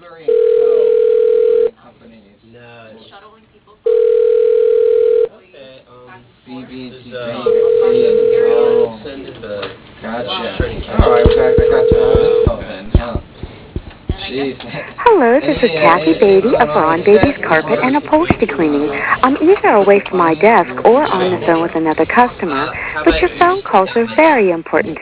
companies. No. Shuttling people. Okay, BB&T send it the Gotcha. trading Alright, I got you on info then, huh? Jeez. Hello, this is Kathy Beatty of Ron Beatty's Carpet and Upholstery Cleaning. I'm either away from my desk or on the phone with another customer, but your phone calls are very important